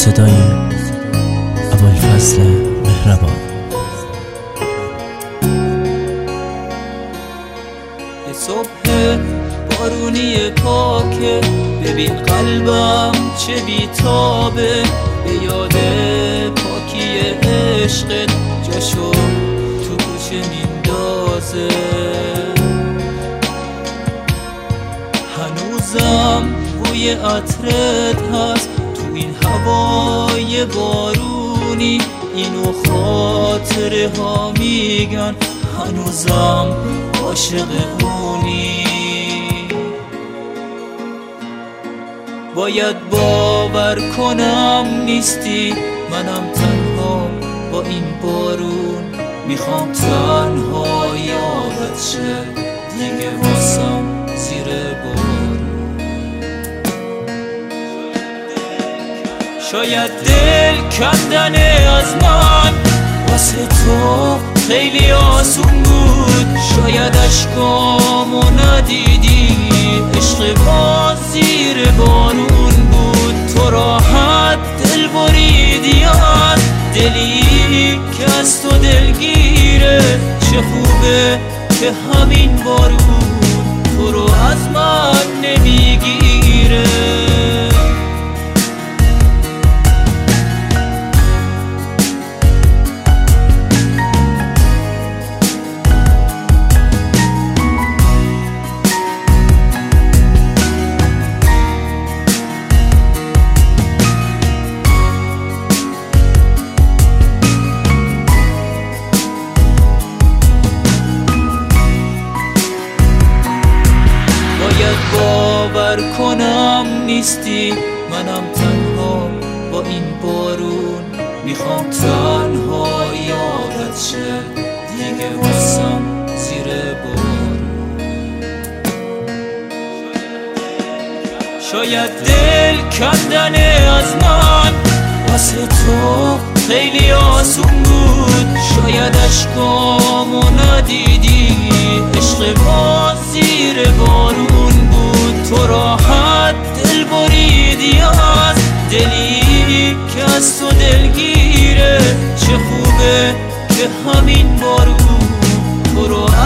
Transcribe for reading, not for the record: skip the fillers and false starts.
صدای ابوالفضل مهربان. یه صبح بارونی پاکه، ببین قلبم چه بیتابه، به یاد پاکی عشقت جاشو تو کوچه میندازه. هنوزم بوی عطرت هست تو این هوای بارونی، اینو خاطره ها میگن هنوزم عاشق اونی. باید باور کنم نیستی، منم تنها با این بارون، میخوام تنها یادت شه دیگه واسم زیر بارون. شاید دل کندن از من واسه تو خیلی آسون بود، شاید اشکامو ندیدی، عشق باز زیر بارون بود. تو راحت دل بریدی از دلی که از تو دلگیره، چه خوبه که همین بارون تو رو از من نمیگیره. باور کنم نیستی، منم تنها با این بارون، میخوام تنها یادت شه دیگه واسم زیر بارون. شاید دل کندن از من واسه تو خیلی آسون بود، شاید اشکامو ندیدی، عشق باز زیر بارون بود. تو راحت دل بریدی از دلی که از تو دلگیره، چه خوبه که همین بارون تو رو